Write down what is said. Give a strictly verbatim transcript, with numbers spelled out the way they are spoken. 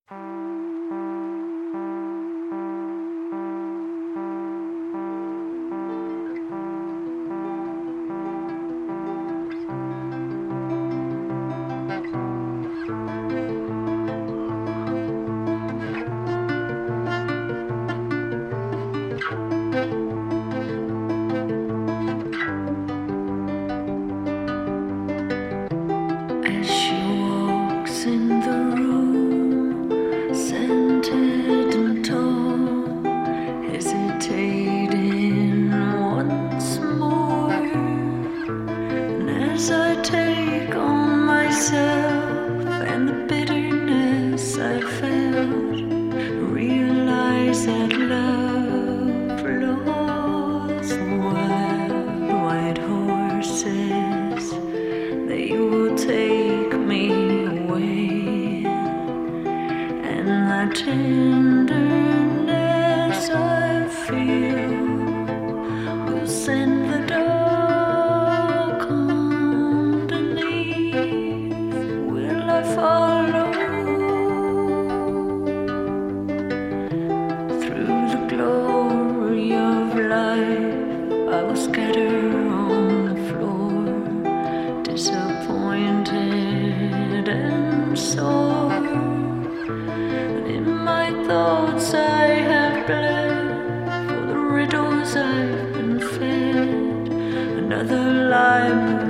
As she walks in the room, scented and tall, hesitating once more. And as I take on myself and the bitterness I felt, realize that love lost wild white horses. They will take me away, and the tenderness I feel will send the dark underneath. Will I follow through the glory of life? I will scatter on the floor, disappointed and sore. And in my thoughts I have bled for the riddles I've been fed. Another lie